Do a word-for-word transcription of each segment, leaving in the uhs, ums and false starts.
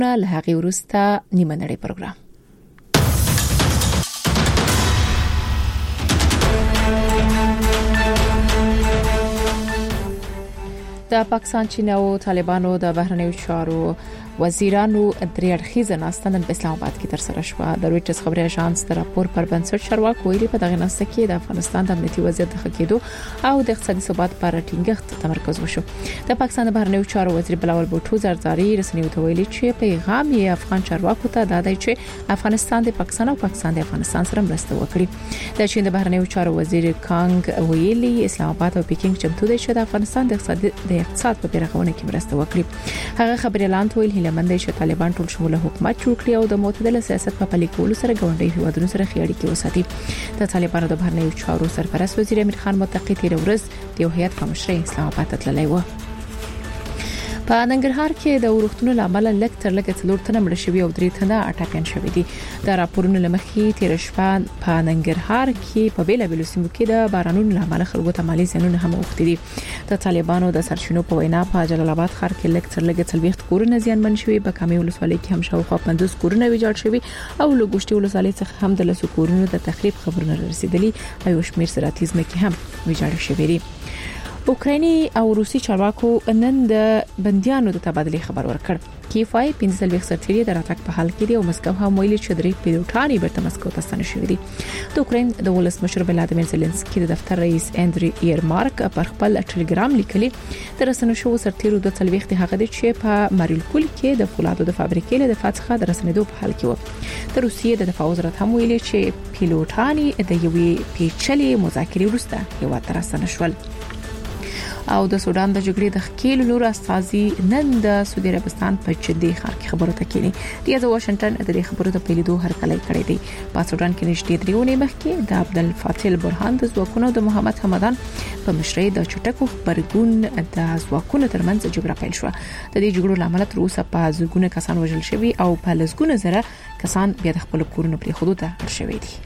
له هغې وروسته نیمه نړۍ پروګرام. د پاکستان، چین او طالبانو د بهرنیو چارو وزیرانو درې اړخیزه ناسته نن په اسلام آباد کې تر سره شوه. د رويټرز خبري اژانس د راپور پر بنسټ چارواکي ویلي په دغه ناسته کې د افغانستان د امنیتي وضعیت د ښه کېدو او د اقتصادي ثبات پر ټینګښت تمرکز وشو. د پاکستان د بهرنیو چارو وزیر بلاول بوټو زرداری رسنیو ته ویلي چې پیغام یې افغان چارواکو ته دا دی چې افغانستان د پاکستان او پاکستان د افغانستان سره مرسته وکړي. د چین د بهرنیو چارو وزیر کانګ ویلي اسلام آباد او پیکینګ چمتو دي چې د افغانستان د اقتصادي د اقتصاد په پیرخونه کې مرسته وکړي. هغه خبري اعلان ویل هیلمند چې طالبان ټول شموله حکومت جوړ کړي او د معتدل سیاست په پلي کولو سره ګاونډي هیوادونو سره خیاړي کې وساتي. د طالبانو د بهرنیو چارو سرپرست وزیر امیر خان متقی تیر ورځ د یو هیئت په مشرۍ اسلام آباد ته تللی و. په ننګرهار کې د ورښتونو لامل لک تر لک څلور تنه مړ شوي او درې تنه اټاکان شوي دي. د راپورونو لمخې تیر شپه په ننګرهار کې په بیلابیلو سیمو کې د بارانونو لامل خلکو ته مالي زیانونه هم اوښتي دي. د طالبانو د سرچینو په وینا په جلال آباد ښار کې لک تر لک څلويخت کورونه زیانمن شوي، په کامي ولسوالۍ کې هم شاوخوا پنځوس کورونه ویجاړ شوي او له ګوشتي ولسوالۍ څخه هم د لسو کورونو د تخریب خبرونه رسیدلي او یو شمېر زراعتي ځمکې هم ویجاړ شوي دي. اوکرایني او روسي چارواکو نن د بنديانو د تبادله خبر ورکړ. کیفای پنځه لويخ سرتیري د راتګ په حال کې دي او مسکو هم ویلي چې درې پیلوټانی بیرته مسکو ته ستنه شوي دي. د اوکراین د ولسمشر ولادیمیر زيلنسکي د دفتر رئیس اندري ایرمارک پر خپل ټلګرام لیکلي د رسنیو شو سرتیرو د څلويخ هغه د چې په ماریوپول کې د فولادو د فابریکې له دفاع څخه د رسنیدو په حال کې و. د روسیې د دفاع وزارت هم ویلي چې پیلوټانی د یوې پیچلې مذاکرې وروسته یو تر ستنه شول. او د سودان د جګړې د خکیل لور استازي نن د سعودي عربستان په جدي ښار کې خبرو ته کېنی. د واشنگټن د دې خبرو د پیلېدو هرکلی کړی دی. په سودان کې نشټې دریونې مخکې د عبدالفتاح البرهان د ځواکونو د محمد حمدان په مشرۍ د چټکو خبرګون د ځواکونو ترمنځ جګړه پیل شو. د دې جګړو لامل تر اوسه په زګونه کسان وژل شوي او په لسګونه زره کسان بیا د خپل کورونو پرې خودو ته اړ شوي دي.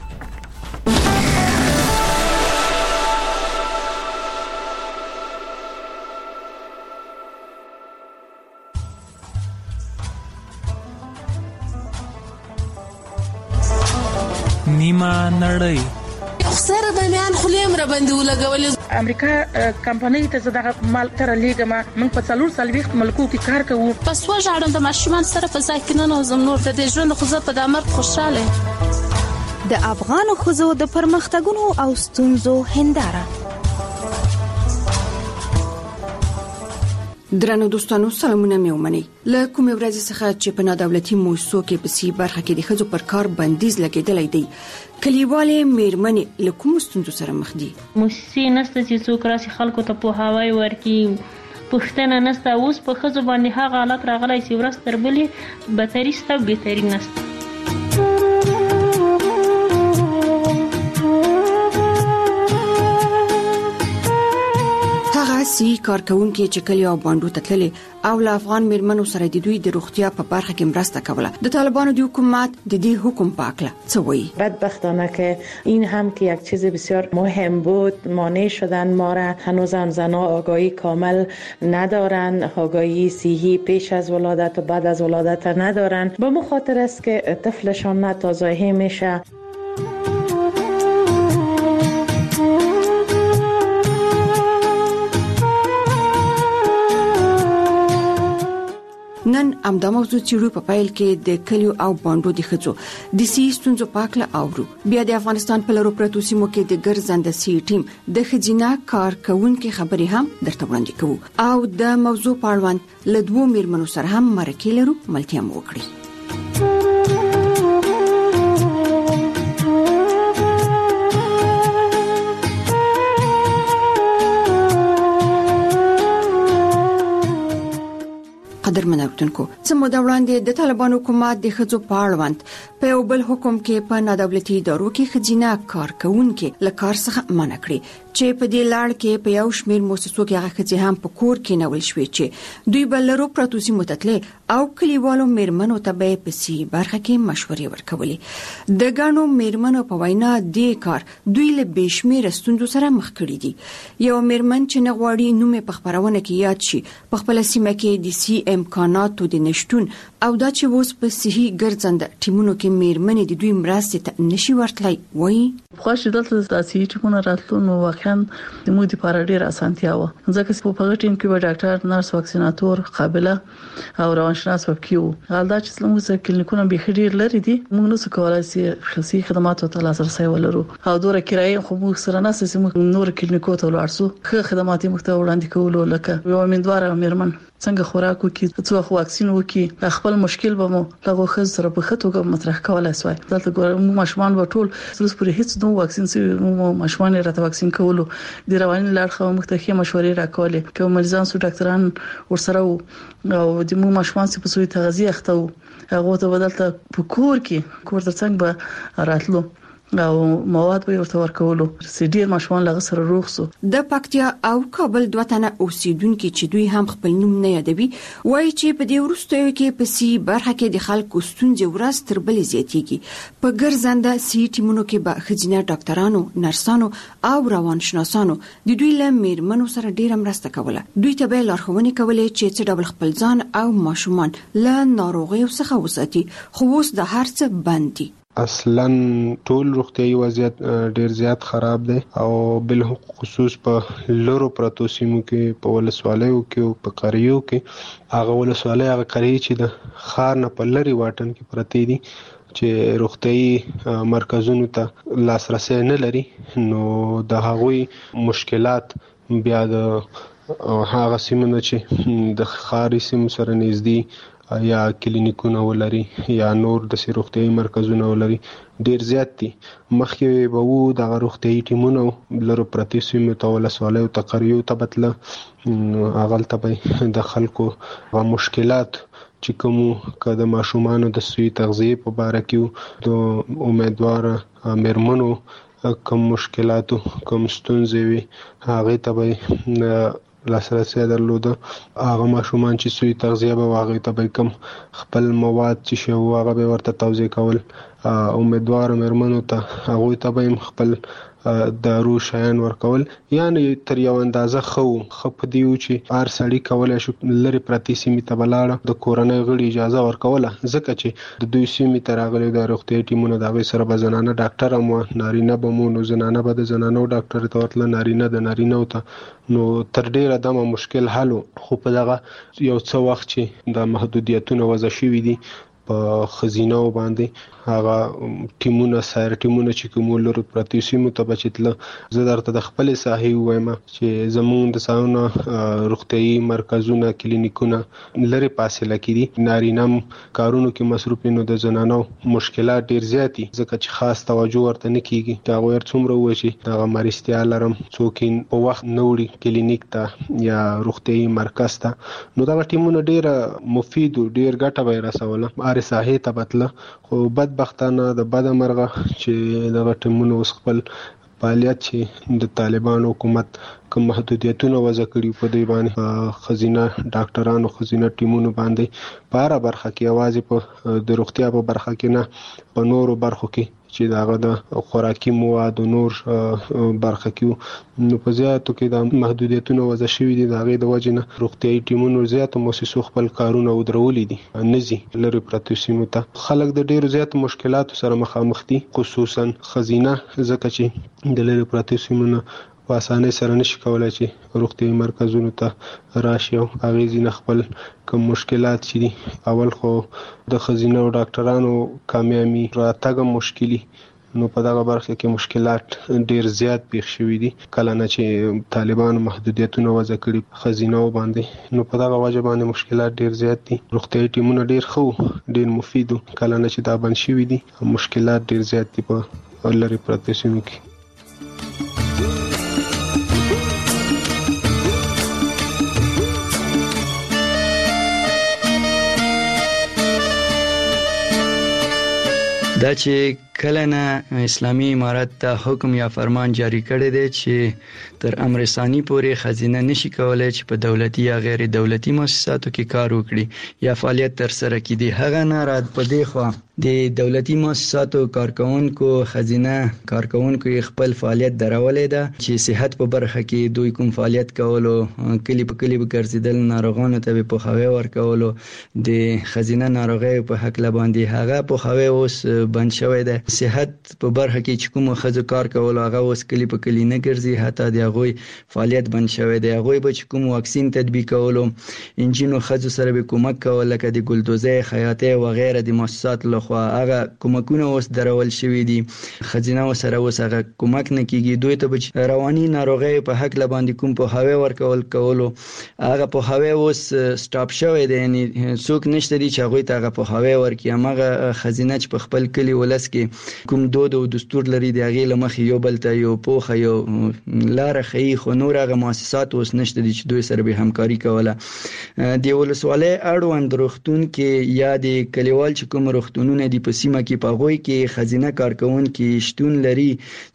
نیمه نړۍ سره د میان خلیم را باندې ولګولې. امریکا کمپنۍ ته زداغه مال تر لیګما من په څلور سلويخت ملکو کې کار کوو. پس وژاړم د ماشومان سره په ځای کې نه نوزم نور د ژوند خو زه په دمر خوشاله. د افغان خوځو د پرمختګونو او ستونزو هنداره. درنو دوستانو سلامونه مې ومني. له کومې ورځې څخه چې په نادولتي موسسو کې په سی برخه کې د خځو پر کار بندیز لګیدلای دی، کلیوالې میرمنې له کوم ستونزو سره مخ دي؟ موسسې نسته چې څوک راسي خلکو ته پوهاوی ورکړي، پښتنه نسته. اوس په خځو باندې هغه حالت راغلی چې ورځ تر بلې بدتري سته او بهتري نسته. سی کارکونکو چې کلی او باندو تتللي او له افغان میرمنو سره د دوی د روغتیا په برخه کې مرسته کوله. د طالبانو د حکومت د دې حکم پاکله څه وایي؟ بدبختانه که این هم که یک چیز بسیار مهم بود مانع شدن ما را. هنوز هم زنها آگاهی کامل ندارن، آگاهی صحی پیش از ولادت و بعد از ولادت ندارن. به مخاطر است که طفلشان ناتازایی میشه. نن امدا موضوع چیرو په پایل کې د کلیو او باندو د خځو د سی ستونزو پاکله اورو. بیا د افغانستان په لورو پرتو سیمو کې د ګرځنده سی ټیم د خځینا کارکونکو خبرې هم درته وړاندې کوو او د موضوع په اړوند له دوه میرمنو سره هم مرکه لرو ملتیا مو وکړي. قدرمن اورېدونکو، څه موده وړاندې د طالبانو حکومت د ښځو په اړوند په یو بل حکم کې په نادولتي ادارو کې ښځینه کارکونکو له کار څخه منع کړې چې په دې لړ کې په یو شمېر مؤسسو کې هغه خځې هم په کور کې نول شوې چې دوی بل لرو پروتوسي متتلې او کلیوالو میرمنو ته به په سی برخه کې مشورې ورکولې. د ګڼو میرمنو په وینا دې کار دوی له بشمیر ستونزو سره مخ کړي دي. یو میرمن چې نغواړي نوم په خبرونه کې یاد شي په خپل سیمه کې د سی امکاناتو د نشټون او دا چې اوس په صحي ګرځند ټیمونو کې میرمنې د دوی مرستې ته نشي ورتلای وایي. خوښ دلته د صحي ټیمونو راتلو نو واقعا د موږ لپاره ډیره اسانتیا و ځکه چې په هغه ټیم کې به ډاکټر، نرس، واکسیناتور، قابله او روانشناس وکیو. حالدا چې زموږ څخه کلینیکونه به ډیر لري دي، موږ نو څه کولای شي خصوصي خدماتو ته لاسرسي ولرو او دوره کرایه خو موږ سره نه سې نور کلینیکو ته ورسو ښه خدمات موږ ته وړاندې کولو لکه یو امیندواره میرمن څنګه خوراک وکي، څو واکسین وکي، خپل مشکل به مو دغه خز سره په خطوګه مطرح کولای شوی. دلته ګورم ماشومان به ټول تر پورې هیڅ نو واکسین سي مو ماشومان راته واکسین کولو د رواني لړ خو مختلفه مشورې راکولې کوم مریضان سو ډاکټران ورسره او د مو ماشومان سي په سوې تغذیه اخته هغه ته بدلته په کور کې کور ترڅنګ به راتلو او مواد به ورته ورکولو چې ډیر ماشومان لغه سره روغ سو. د پکتیا او کابل دوه تنه اوسیدونکو چې دوی هم خپل نوم نه یادوي وایي چې په دې وروستیو کې په سی برخه کې د خلکو ستونزې ورځ تر بلې زیاتېږي. په ګرځنده سی ټیمونو کې به خځینه ډاکټرانو، نرسانو او روانشناسانو د دوی له میرمنو سره ډیره مرسته کوله. دوی ته به لارښوونې کولې چې څه ډول خپل ځان او ماشومان له ناروغیو څخه وساتي. خو اوس د هر څه بند دي. اصلا ټول روغتيایي وضعیت ډیر زیات خراب دی او بل خصوص په لورو پروتو سیمو کې په ولسوالیو کې او په قریو کې هغه ولسوالۍ هغه قریه چې د خار نه په لري واټن کې پرتی دي چې روغتيایي مرکزونو ته لاسرسي نه لري نو د هغوی مشکلات بیا د هغه سیمو چې د خاري سیمو سره نږدې یا کلینیکونه ولري یا نور د روغتيایي مرکزونه ولري ډیر زیات دي. مخکې به وو د روغتيایي ټیمونو لرو پرتی سیمو ته ولسوالیو ته قریو ته بتله اغل ته به د خلکو غو مشکلات چې کوم کده ماشومان د سوي تغذیه په باره کې د امیدوار میرمنو کوم مشکلاتو کوم ستونزې وي هغه ته به لاسرسي درلوده. هغه ماشومان چې سوي تغذیه به واغې ته به کوم خپل مواد چې شو هغه به ورته توزیع کول. امیدوار میرمنو ته هغه ته به خپل دارو شایان ورکول یعنی تر یو اندازه خو خپ دیو چې هر سړی کولای شو لری پرتی سیمه ته بلاړه د کورنۍ غړي اجازه ورکوله ځکه چې د دوی سیمه ته راغلي د روغتي ټیمونو د غوي سره بزنانه ډاکټر مو نارینه به مو نو زنانه به د زنانو ډاکټر ته ورتل نارینه د نارینه ته نو تر ډیره دمه مشکل حل خو په دغه یو څو وخت چې د محدودیتونو وضع شوې دي په خزینه باندې هغه ټیمونه سایر ټیمونه چې کوم لري پرتی سیمو ته بچتله زه درته د خپل ساحي وایم چې زمون د ساونه روغتيایي مرکزونه کلینیکونه لري فاصله کړي نارینم کارونو کې مصروف نو د زنانو مشکلات ډیر زیاتی ځکه چې خاص توجه ورته نه کیږي دا غوړ څومره وشي دا مرستیا لرم څوکین په وخت نوړي کلینیک ته یا روغتيایي مرکز ته نو دا ټیمونه ډیر مفید ډیر ګټه به رسوله هر ساحه ته بتله خو بدبختانه د بد مرغه چې د ټیمونو خپل فعالیت چې د طالبان حکومت کوم محدودیتونه وضع کړي په دی باندې خزینه ډاکټرانو خزینه ټیمونو باندې په اړه برخه کې आवाज په د روغتیا په برخه کې نه په نورو برخو کې چې داغه د خوراکي مواد او نور برخه کې نو په زیاتو کې د محدودیتونو وضع شوی دي داغه د وجنه روغتيایي ټیمونو زیات مؤسسو خپل کارونه ودرولې دي نزي لري پرتو سیمو ته خلک د ډیرو زیات مشکلاتو سره مخامخ دي خصوصا خزینه ځکه چې د لري پرتو سیمو په اسانه سره نشي کولای چې روغتيایي مرکزونو ته راشي او هغه ځین خپل کوم مشکلات چې دي اول خو د خزینه او ډاکټرانو کامیابی راتګ مشکلي نو په دغه برخه کې مشکلات ډیر زیات پیښ شوې دي کله نه چې طالبان محدودیتونه وضع کړي خزینه باندې نو په دغه وجه باندې مشکلات ډیر زیات دي روغتيایي ټیمونه ډیر خو ډیر مفید کله نه چې دا بند شوې دي مشکلات ډیر زیات دي په لری پرته سیمو کې. دا چې کله نه اسلامي امارت ته حکم یا فرمان جاری کړی دی چې تر امر ثانی پورې خزینه نشي کولای چې په دولتي یا غیر دولتي مؤسساتو کې کار وکړي یا فعالیت تر سره کړي. هغه نه رات په دی خو د دولتي مؤسساتو کارکونکو خزینه کارکونکو خپل فعالیت درولې ده چې صحت په برخه کې دوی کوم فعالیت کولو کلی په کلی به ګرځیدل ناروغانو ته په خوي ورکولو د خزینه ناروغي په حق لباندې هغه په خوي اوس بند شوی ده. صحت په برخه کې چې کوم خزو کار کولو هغه اوس کلی په کلی نه ګرځي حتی د هغه فعالیت بند شوی ده. هغه به چې کوم واکسین تطبیق کولو انجینو خزو سره به کومک کول لکه د ګلدوزه خیاطه و غیره د مؤسسات له خو هغه کومکونه اوس درول شوی دي. خزینه وسره اوس هغه کومک نه کیږي. دوی ته به رواني ناروغي په حق لباندې کوم په هوا ورکول کولو هغه په هوا اوس سټاپ شوی دی. یعنی څوک نشته دي چې هغه ته هغه په هوا ورکي. هغه خزینه چې په خپل کلی ولس کې کوم دود او دستور لري دی هغه لمخ یو بل ته یو پوخه یو لار خي خو نور هغه مؤسسات اوس نشته دي چې دوی سره به همکاري کوله. دی ولسواله اړوند روغتون کې یا د کلیوال چې کوم روغتونونه دی په سیمه کې پاغوي کې خزینه کارکون کې شتون لري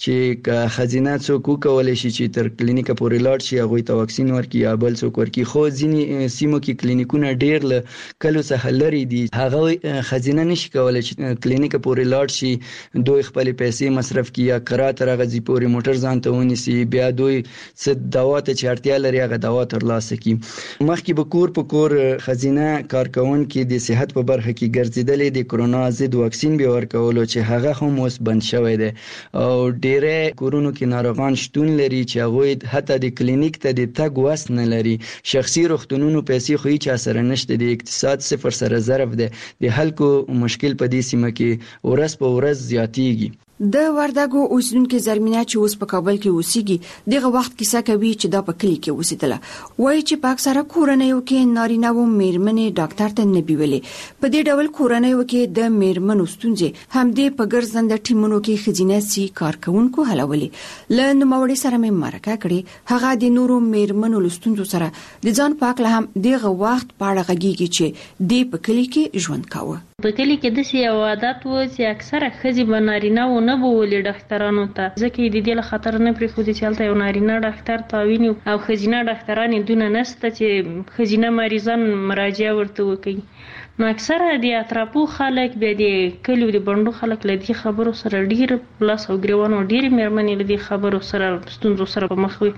چې خزینه څوک کولای شي چې تر کلینیکه پورې لاړ شي هغه ته واکسین ورکړي یا بل څوک ورکړي. خو ځینې سیمو کې کلینیکونه ډیر له کلو څخه لري دي هغه خزینه نشي کولای چې کلینیکه پورې لاړ شي دوی خپل پیسې مصرف کړي یا کرات راغزي پورې موټر ځان ته ونیسي بیا دوی څه دوا ته چې اړتیا لري هغه دوا ترلاسه کړي. مخکې به کور په کور خزینه کارکون کې د صحت په برخه کې ګرځیدلې د کرونا ضد واکسین به ورکولو چې هغه هم اوس بند شوی دی او ډېر کورونو کې ناروغان شتون لري چې هغه حتی د کلینیک ته د تګ وس نه لري. شخصي روغتونونو پیسې خو هیڅ اثر نشته. د اقتصاد صفر سره ضرب دی. د خلکو مشکل په دې سیمه کې ورځ په ورځ زیاتیږي. د وردګو اوسیدونکو زرمینه چې اوس په کابل کې اوسېږي دغه وخت کیسه کوي چې دا په کلی کې اوسېدله وایي چې په اکثره کورنیو کې نارینه و میرمنې ډاکټر ته نه بیولې. په دې ډول کورنیو کې د میرمنو ستونزې همدې په ګرځنده ټیمونو کې خزینه سي کارکونکو حلولې. له نوموړي سره مې مرکه کړې هغه د نورو میرمنو لستونزو سره د ځان پاک له هم دغه وخت پاړه غږیږي چې د په کلی کې ژوند کاوه. په کلی کې د سی عادت و چې اکثره خزي بنارینه و نه بولې ډاکټرانو ته ځکه د دې له خطر نه پرې خو دي چې الته یو نارینه ډاکټر تاویني او خزینه ډاکټرانو دونه نسته چې خزینه مریضان مراجعه ورته وکړي. نو اکثره د اطرافو خلک به د کلیو د بندو خلک لدی خبرو سره ډیر پلاس او ګریوانو ډیر مېرمنې لدی خبرو سره ستونزو سره په مخ وي.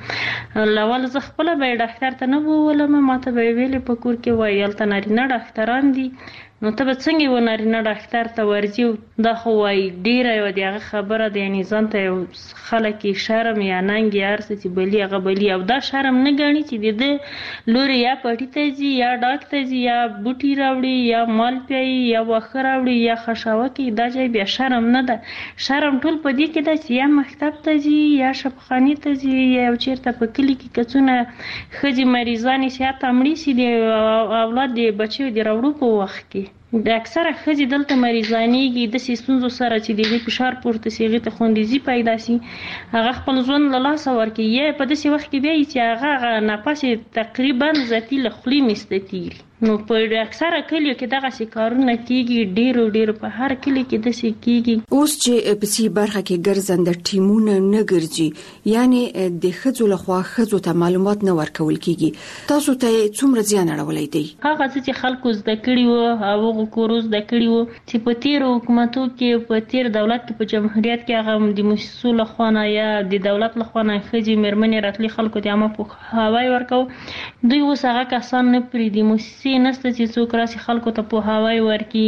لول زه خپل به ډاکټر ته نه بولم ماته به ویلې په کور کې وایي الته نارینه ډاکټران دي نو ته به څنګه و نارینه ډاکټر ته ورځي. دا خو وایي ډیره یو دغه خبره ده. یعنی ځان ته یو خلک شرم یا ننګ یا ارڅ چې بلی هغه بلی او دا شرم نه ګڼي چې د لوري یا پټی ته ځي یا ډاکټر ته ځي یا بوټي راوړي یا مال پیي یا وخه راوړي یا خشاوه کې دا ځای بیا شرم نه ده. شرم ټول په دې کې ده چې یا مکتب ته ځي یا شفخاني ته ځي یا چیرته په کلی کې کڅونه خځې مریضانې سیات امړي سي د اولاد د بچو د راوړو په وخت کې د اکثره خځې دلته مریضانېږي د سیستونزو سره چې د فشار پورته سیغه ته خوندېزي پیدا سي هغه خپل ژوند له لاسه ورکړي یا په داسې وخت کې بیا چې هغه نفس تقریبا ذاتي له خولې مستتیږي. نو په اکثره کلیو کې دغه سکارونه کیږي ډیرو ډیرو په هر کلی کې د سې کیږي. اوس چې په سي برخه کې ګرځنده ټیمونه نه ګرځي یعنی د خځو لخوا خځو ته معلومات نه ورکول کیږي تاسو ته څومره زیان اړولای دی؟ هغه چې خلکو زده کړي وو او کوروز د کړي وو چې په تیر حکومتو کې په تیر دولت کې په جمهوریت کې هغه د مسؤل لخوا یا د دولت لخوا نه خځې مېرمنې راتلي خلکو ته عامه په هواي ورکو. دوی اوس هغه کسان نه پری دي موسسې نسته چې څوک راسي خلکو ته په هواي ورکی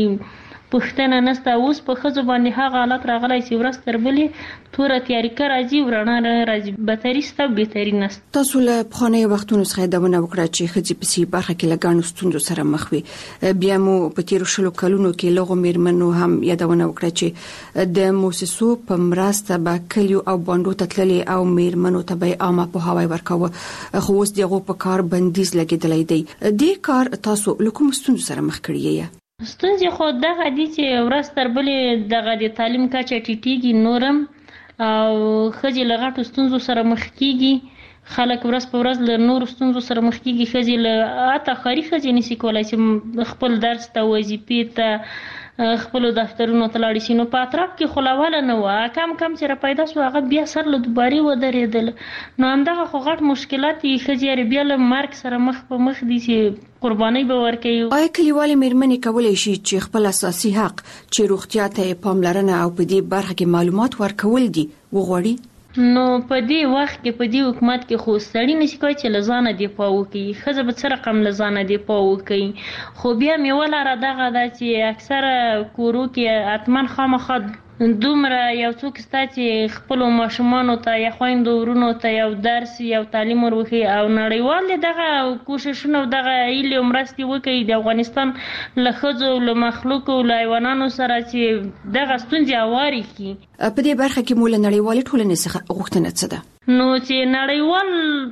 پښتنه نسته. اوس په خزو باندې هغه حالت راغلی چې ورځ تر بلې تور تیاری کړ راځي ورانه راځي بهتريسته بهتري نست. تاسو له پخوانی وختونو څخه دونه وکړه چې خځې په سي برخه کې لګانو ستوندو سره مخ وي. بیا مو په تیر شلو کلونو کې لغو میرمنو هم یادونه وکړه چې د موسسو په مرسته به کلیو او باندو تتللي او میرمنو ته به عامه په هواي ورکاوه. خو اوس دغه په کار بندیز لګیدلای دی. دې کار تاسو له کوم ستوندو سره مخ کړی یې؟ ستونزې خو دغه دي چې ورځ تر بلې دغه د تعلیم کچه ټیټیږي نورم او ښځې له غټو ستونزو سره مخ کیږي. خلک ورځ په ورځ له نورو ستونزو سره مخ کیږي. ښځې له حتی ښاري ښځې نشي کولای چې خپل درس ته وظیفې ته خپل دفترونو ته لاړ شي. نو په اطراف کې خلاواله نه و، کم کم چې را پیدا شو هغه بیا سر له دوباري ودرېدل. نو همدغه خو غټ مشکلات یې ښځې بیا له مرګ سره مخ په مخ دي چې قرباني به ورکوي. آیا کلیوالې مېرمنې کولی شي چې خپل اساسي حق چې روغتیا ته پاملرنه او په دې برخه کې معلومات ورکول دي وغواړي؟ نو په دې وخت کې په دې حکومت کې خو سړی نشي کوي چې لزانه دی پاو کوي، ښځه به څه رقم لزانه دی پاو کوي. خو بیا مې ولاره دغه دا چې اکثره کورو کې اتمن خامخا دومره یو څوک ستا چې خپل ماشومانو ته یا خویندو ورونو ته یو درس یو تعلیم ورخي او نړیوال دغه کوششونه او دغه ایله مرستي وکړي د افغانستان له ښځو له مخلوقو له حیواناتو سره چې دغه ستونزې اواري کی. په دې برخه کې مول نړیوال ټولنې څخه غوښتنه څه ده؟ نو چې نړیوال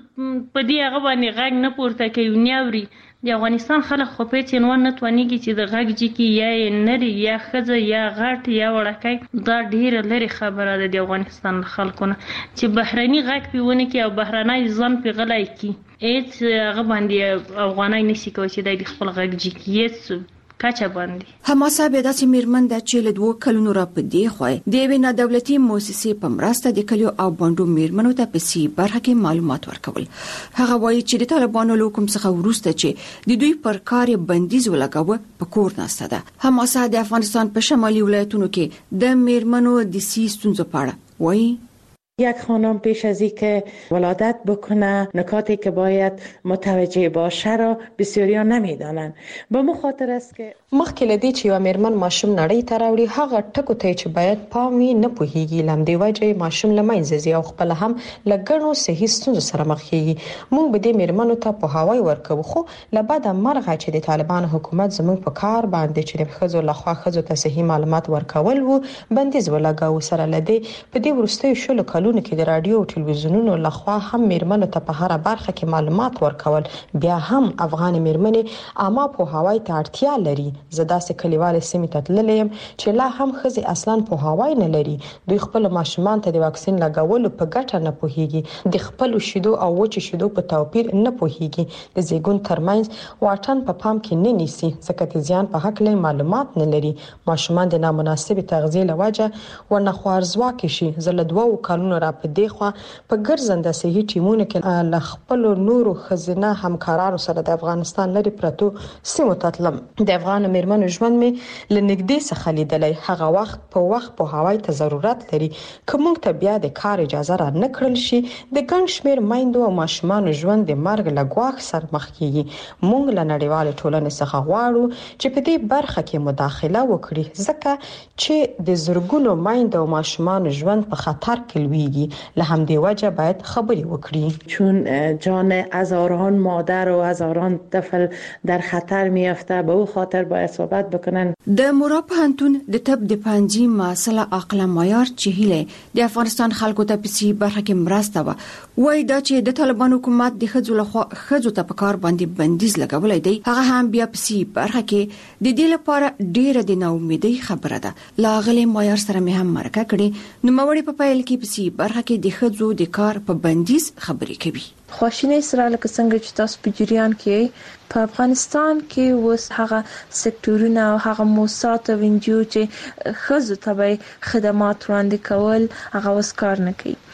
په دې هغه باندې غږ نه پورته کوي نیاوري. د افغانستان خلک خو په چینوان نه توانيږي چې د غږ جکی یا نری یا خزه یا غټ یا وړکای دا ډیره لري خبره ده د افغانستان خلکو نه چې بهرني غږ پیونه کې او بهرنۍ ځان په غلای کې اېڅ هغه باندې افغانای نشي کوي چې د خپل غږ جکی یې کاچا باندې. حماسه به داسې میرمن ده چې له دوه کلونو را پدې خوای د وینا دولتي مؤسسې په مرسته د کلیو او بانډو میرمنو ته په سی برخه کې معلومات ورکول. هغه وایي چې د طالبانو له حکم څخه وروسته چې د دوی پر کار بندیز ولګاوه په کور ناسته ده. حماسه د افغانستان په شمالي ولایتونو کې د میرمنو د سی ستونزو په اړه وایي. یک خانم پیش از اینکه ولادت بکنه نکاتی که باید متوجه باشه را بسیاریا نمیدانند. به مو خاطر است که مخکې لدی چې یو میرمن ماشوم نړۍ ته راوړي هغه ټکو ته چې باید پام یې نه پوهیږي، لمدې وجه ماشوم لمنځه ځي او خپل هم لګڼو صحیح ستونزو سره مخ کیږي. موږ به دې میرمنو ته په هواي ورکو، خو لبعد مرغه چې د طالبان حکومت زموږ په کار باندې چې د خزو لخوا خزو ته صحیح معلومات ورکول وو بندیز ولګاو. سره لدی په دې ورستیو شلو کلونو کې د رادیو او ټلویزیونونو لخوا هم میرمنو ته په هر برخه کې معلومات ورکول. بیا هم افغان میرمنې اما په هواي ته اړتیا لري. زدا سه کلیوال سیمه ته تللم چې لا هم خزي اصلا په هواي نه لري. دوی خپل ماشومان ته د واکسین لګولو په ګټه نه پوهیږي، د خپل شیدو او وچ شیدو په توپیر نه پوهیږي، د زیګون ترمنځ واټن په پام کې نه نیسي ځکه چې ځان په حق له معلومات نه لري. ماشومان د نامناسب تغذیه لوجه ورنه خوارزوا کې شي. زله دوه کلونو را په دی خو په ګرځنده صحیح ټیمونه کې ل خپل نورو خزینه همکارانو سره د افغانستان لري پرتو سیمو تطلم. د افغان میرمنو ژوند می لنګدې څخه لیدلای. هغه وخت په وخت په هواي ته ضرورت لري. کوم ته بیا د کار اجازه را نکړل شي د ګڼ شمیر مایندو او ماشومان ژوند د مرګ لګواخ سر مخ کیږي. مونږ له نړیوال ټولنې څخه غواړو چې په دې برخه کې مداخله وکړي ځکه چې د زرګونو مایندو او ماشومان ژوند په خطر کې لویږي. له همدې وجه باید خبري وکړي چون جان هزاران مادر و هزاران طفل در خطر میافته. به او خاطر باید صحبت بکنن. د مورا پوهنتون د طب د پنځه مسله عقل معیار چې هله د افغانستان خلکو ته په سی برخه کې مرسته و وای دا چې د طالبان حکومت د خځو لخوا خځو ته په کار باندې بندیز لګولای دی هغه هم بیا په سی برخه کې د دې لپاره ډیره د ناامیدۍ خبره ده. لاغلی معیار سره مې هم مرکه کړي. نو موري په پایل کې په سی برخه کې د خځو د کار په بندیز خبرې کوي. خواشینی سره لکه څنګه چې تاسو په جریان کې په افغانستان کې وس هغه سکتورونه او هغه موسسات او انجیو چې خزو ته خدمات وړاندې کول هغه وس کار نه کوي.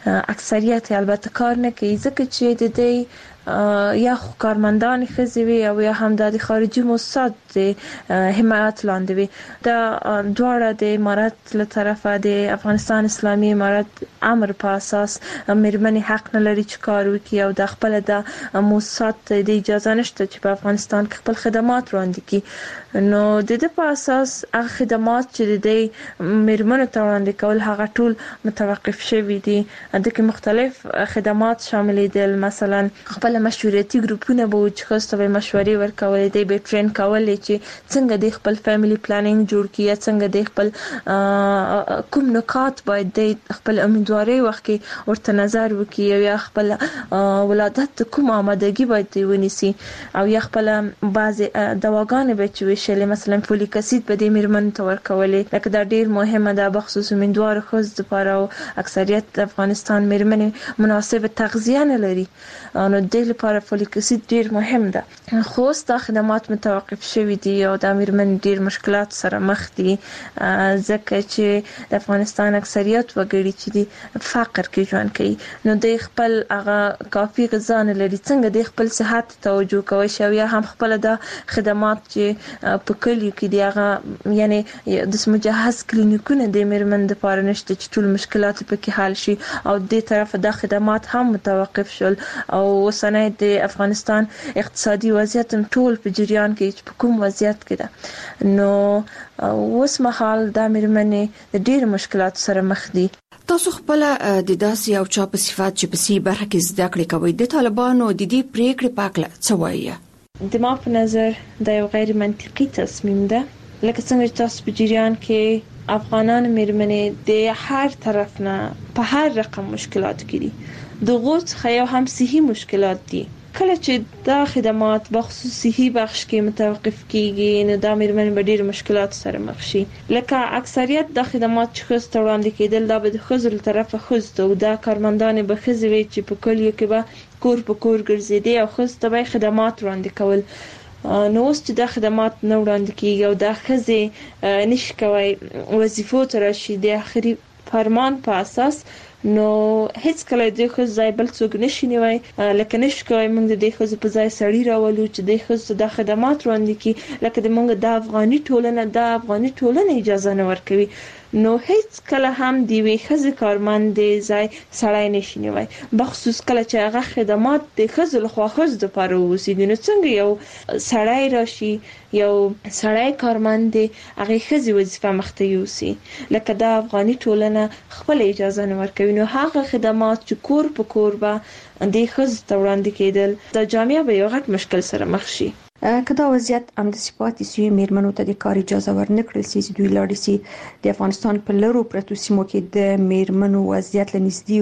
اکثریت البته کار نه کوي ځکه چې د دې یا کارمندان خزوی او یا هم د خارجي موسسات حمایت لاندې وي. دا دواړه د امارات له طرفه د افغانستان اسلامي امارات امر په اساس میرمنې حق نه لري چې کار وکړي او د خپل د موسسات د اجازه نشته چې په افغانستان کې خپل خدمات وړاندې کړي. نو د دې په اساس هغه خدمات چې د میرمنو ته وړاندې کول هغه ټول متوقف شوي دي. د کې مختلف خدمات شامل دي. مثلا خپل مشورتي ګروپونه به چې خاصه به مشورې ورکولې دي به ټرین کولې چې څنګه د خپل فیملی پلانینګ جوړ کړي، څنګه د خپل کوم نکات باید د خپل امیدواري وخت کې ورته نظر وکړي او یا خپل ولادت کوم آمادګي باید ونیسي او یا خپل بعضي دواګانې به چې وشلې مثلا فولیک اسید به د میرمن ته ورکولې. لکه دا ډیر مهمه ده بخصوص امیدوار خزو لپاره او اکثریت د افغانستان میرمنې مناسب تغذیه نه لري. نو د لپاره فولیک اسید ډیر مهم ده، خو ستا خدمات متوقف شوي دي او د میرمن ډیر مشکلات سره مخ دي، ځکه چې د افغانستان اکثریت وګړي چې دي فقر کې ژوند کوي، نو د خپل هغه کافي غذا نه لري. څنګه د خپل صحت توجه کوي شو یا هم خپل د خدمات چې په کلیو کې دی هغه یعنی د مجهز کلینیکونه د میرمن د لپاره نشته چې ټول مشکلات پکې حل شي، او د طرف د خدمات هم متوقف شول. او وسنه د افغانستان اقتصادي وضعیت ټول په جریان کې په کوم وضعیت کې ده، نو اوس مهال د میرمنې د ډېر مشکلات سره مخ دي. تاسو خپل د داسې او چا په صفات چې په سی برخه کې زده کړې کوي د طالبانو د دې پریکړې پاکله څه وایي؟ د ما په نظر د یو غیر منطقي تصمیم ده، لکه څنګه چې تاسو په جریان کې افغانان میرمنې د هر طرف نه په هر رقم مشکلات کې دي، د غوث خیا هم صحي مشکلات دي. کله چې دا خدمات بخصوص صحي بخش کې متوقف کیږي نو دا میرمنې به ډېر مشکلات سره مخ شي. لکه اکثریت د خدمات چې خص وړاندې کېدل دا به د خزر طرفه خص او دا کارمندان به خزوي چې په کلیو کې به کور په کور ګرځېدي او خص ته به خدمات وړاندې کول. نو اوس چې دا خدمات نه وړاندې کیږي او دا خزه نشي کوي وظیفو تر شي د اخري فرمان په اساس، نو هیڅ کله د خو ځای بل څوک نشي نیوي، لکه نشي کوي موږ د خو په ځای سړی راولو چې د خو د خدمات وړاندې کی، لکه د موږ د افغاني ټولنه د افغاني ټولنه اجازه نه ورکوي، نو هیڅ کله هم دی وی خزه کارمند دی ځای سړی نشي نیوي، بخصوص کله چې هغه خدمات د خزه له خوا خز د پاره وسیږي. نو څنګه یو سړی راشي یو سړی کارمند دی هغه خزه وظیفه مخته یوسي، لکه د افغاني ټولنه خپل اجازه نه ورکوي، نو هغه خدمات چې کور په کور به د خزه ته وړاندې کېدل د جامعه به یو غټ مشکل سره مخ شي. کدا وضعیت ام د صفات سی میرمنو ته د کار اجازه ورنکړل سي چې دوی لاړ سي د افغانستان په لرو پرتو سیمو کې د میرمنو وضعیت لنږدې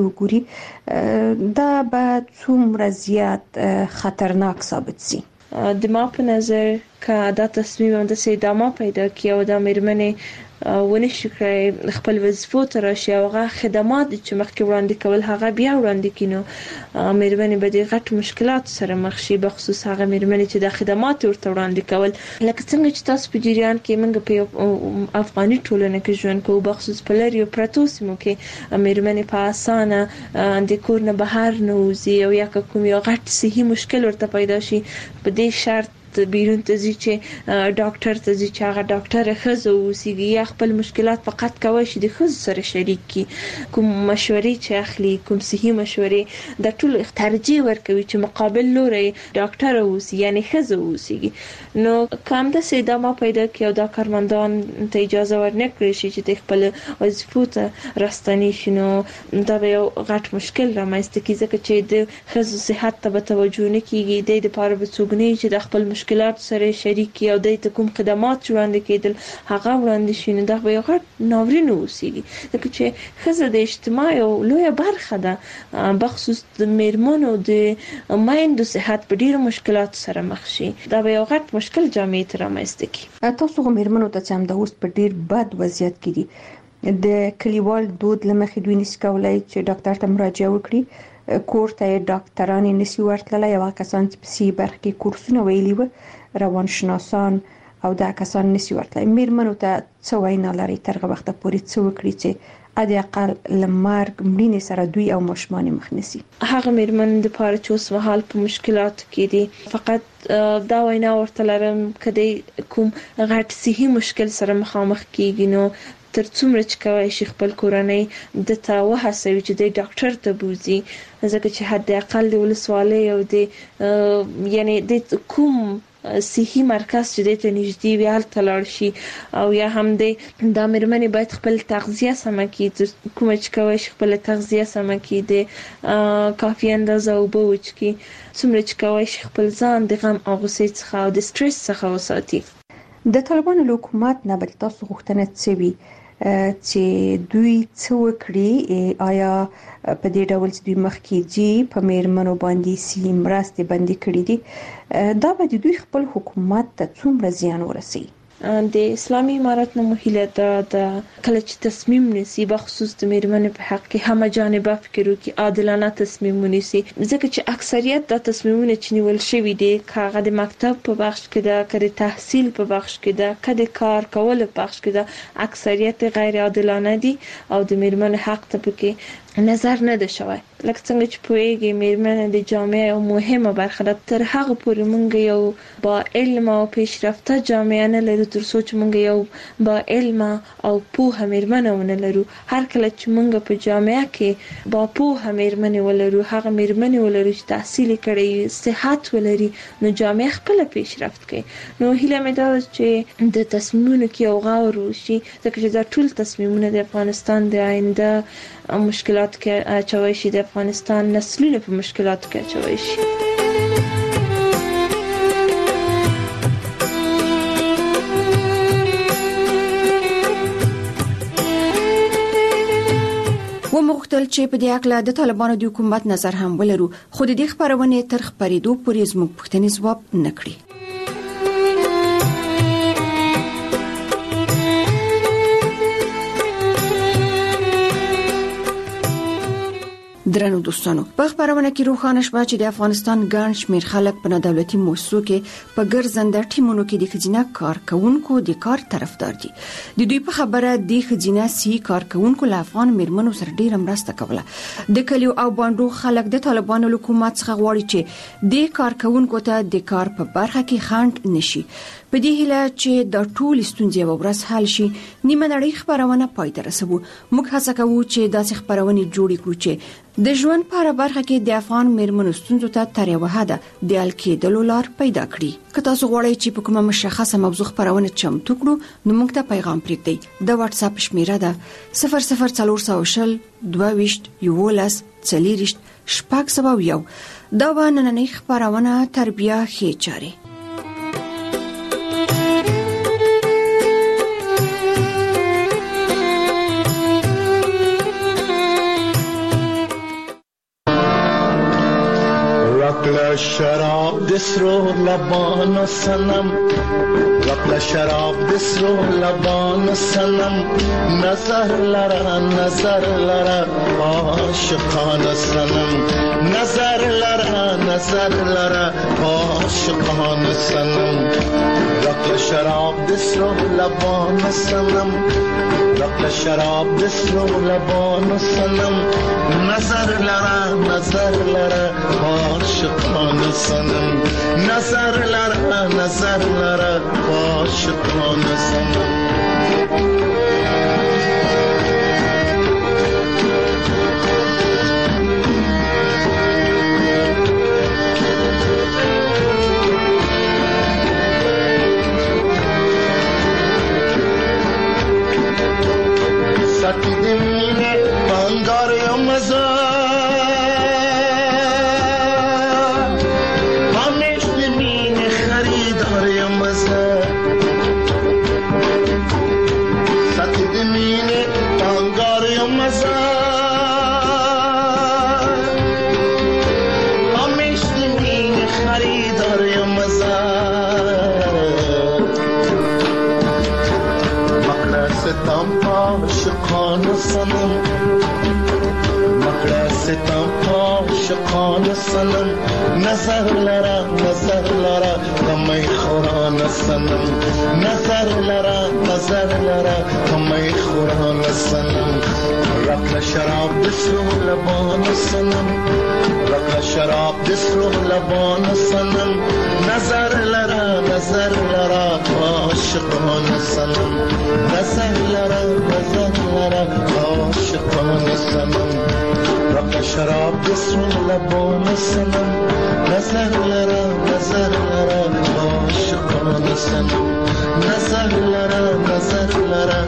وګوري، دا به څومره زیات خطرناک ثابت سي؟ د ما په نظر که دا تصمیم د سي ادامه پیدا کړي او د میرمنې ونه شي کړی خپل وظیفو ته راشي او هغه خدمات چې مخکې وړاندې کول هغه بیا وړاندې کینو، میرمنې به د غټ مشکلات سره مخ شي، بخصوص هغه میرمنې چې د خدمات ورته وړاندې کول. لکه څنګه چې تاسو په جریان کې موږ په افغاني ټولنه کې ژوند کوو، بخصوص په لري پرتو سیمو کې میرمنې په اسانه د کور نه بهر نه وځي او یا کوم یو غټ صحي مشکل ورته پیدا شي په دې شرط بیرون ته ځي چې ډاکټر ته ځي چې هغه ډاکټر خزه وسیږي یا خپل مشکلات فقط کوي چې د خزه سره شریک کی، کوم مشورې چې اخلي کوم صحي مشورې د ټول ترجیح ورکوي چې مقابل لوري ډاکټر وسی یعنی خزه وسیږي. نو کوم د سیدامه پیدا کیو دا کارمندان ته اجازه ورنکړي شي چې د خپل وظیفو ته راستنی شنو، دا به یو غټ مشکل رامنځته کیږي چې د خزه صحت ته توجه نه کیږي، د لپاره به څوګنی چې د خپل مشکلات سره شریک یا د کوم خدمات وړاندې کېدل هغه وړاندې شي، نو دا به یو غټ ناورین وسیږي، ځکه چې خزه د اجتماع یو لویه برخه ده، بخصوص د میرمنو د مایندو صحت په ډیرو مشکلات سره مخ شي، دا به یو غټ مشکل جامعې ته رامنځته کړي. تاسو میرمنو ته چې هم د اوس په ډیر بد وضعیت کې دي د کلیوال دود لمخې دوی نس کولای چې ډاکټر ته مراجعه وکړي، کور ته ډاکټران نسی ورتللی، یو کسان چې په سی برخه کې کورسونه ویلي و روانشناسان او دا کسان نسی ورتللی. میرمنو ته څه وینا لري ترغه وخت پورې څه وکړي چې ادي اقل لمرګ مړینې سره دوی او ماشومان مخ نسی؟ هغه میرمن د پاره چې اوس مهال په مشکلات کې دي، فقط دا وینا ورته لرم کدی کوم غټ صحي مشکل سره مخامخ کیږي نو تر څومره چې کوي شي خپل کورنۍ د تا وهڅوي چې د ډاکټر ته بوزي، ځکه چې حد اقل د ولسوالۍ او د یعنی د کوم صحي مرکز چې د ته نږدې وي هلته لاړ شي، او یا هم د د میرمنې باید خپل تغذیه سمه کړي، کوم چې کوي شي خپل تغذیه سمه کړي، د کافي اندازه اوبه وڅښي، څومره چې کوي شي خپل ځان د غم او غوسې څخه او د سټرس څخه وساتي. د طالبانو حکومت نه بل تاسو غوښتنه څه وي چې دوی څه وکړي، آیا په دې ډول چې دوی مخکې ځي په میرمنو باندې سي مرستې بندي کړې دي، دا به دوی خپل حکومت ته څومره زیان ورسوي؟ د اسلامي امارت نو مهله دا د کله چې تصمیم نیسي بخصوص د میرمنو په حق کې هم جانبه فکر وکړي عادلانه تصمیم ونیسي ځکه چې اکثریت د تصمیمونو چې نیول شوی دي کاغه د مکتب په بخش کې دا کړي تحصیل په بخش کې دا کړي کار کول په بخش کې دا اکثریت غیر عادلانه دي او د میرمنو حق ته پکې نظر نه ده شوی لکه څنګه چې پوهیږي میرمنې د جامعه یو مهمه برخه ده تر هغه پورې مونږ یو با علم او پیشرفته جامعه نه لرو تر څو چې مونږ یو با علم او پوهه میرمنې ونه لرو هر کله چې مونږ په جامعه کې با پوهه میرمنې ولرو هغه میرمنې ولرو چې تحصیل کړي صحت ولري نو جامعه خپل پیشرفت کوي نو هیله مې ده چې د تصمیمونو کې یو غور وشي ځکه چې دا ټول تصمیمونه د افغانستان د آینده مشکلات کې اچوي شي د افغانستان نسلونه په مشکلات کې اچوي شي ومغتل چې په دې اړه د طالبانو د حکومت نظر هم ولرو خو د دې خبرونه تر خبرېدو پورې زموږ پښتني ځواب نکړي درنو دوستانو په خبرونه کې روښانه شوه چې د افغانستان ګڼ شمېر خلک په دولتي مؤسسو کې په ګرځنده ټیمونو کې د خزینه کارکونکو د کار طرفدار دي د دوی په خبره د خزینه سي کارکونکو له افغان میرمنو سره ډیره مرسته کوله د کلیو او باندو خلک د طالبانو حکومت څخه غواړي چې د کارکونکو ته د کار په برخه کې خنډ نشي په دې هیله چې د ټول ستونزې وبرس حل شي نیمه نړۍ خبرونه پای ته رسوي موږ هڅه کوو چې داسې خبرونه جوړ کړو چې د ژوند په اړه برخه کې د افغان میرمنو ستونزو ته تر یو حده د حل کېدلو لار پیدا کړي که تاسو غواړئ چې په کومه مشخصه موضوع خبرونه چمتو کړو نو موږ ته پیغام پرېږدئ د واتس اپ شمیره ده صفر صفر څلور سوه شل دوه ویشت یولس څلوېښت شپږ سوه یو دا به نننۍ خبرونه تربیه ښې چارې شراب دسرو لبان سنم رقل شراب دسرو لبان سنم نظر لرا نظر لرا عاشقان سنم نظر لرا نظر لرا عاشقان سنم رقل شراب دسرو لبان سنم رقل شراب دسرو لبان سنم نظر لرا نظر لرا عاشقان سنم نظر لرا نظر لرا عاشقان سنم ساتی دمینه بانگار یا مزار عاشقان سنم مکڑا ستم عاشقان سنم نظر لرا نظر لرا کمی خوران سنم نظر لرا نظر لرا کمی خوران سنم رقل شراب دسرو لبان سنم رقل شراب دسرو لبان سنم نظر لرا نظر لرا عاشقان سنم نظر لرا نظر لرا عاشقان سنم رقل شراب دسرو لبان سنم نظر لرا نظر لرا عاشقان سنم نظر لرا نظر لرا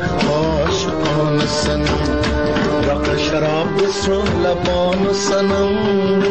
عاشقان سنم رقل شراب دسرو لبان سنم